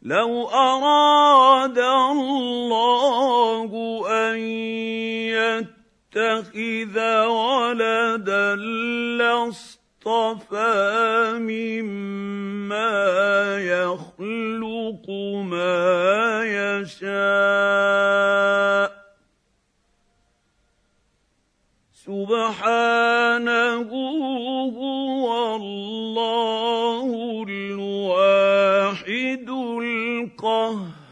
لو أراد الله أن يتخذ ولدا لاصطفى مما يخلق ما يشاء سبحانه هو الله الواحد القهار.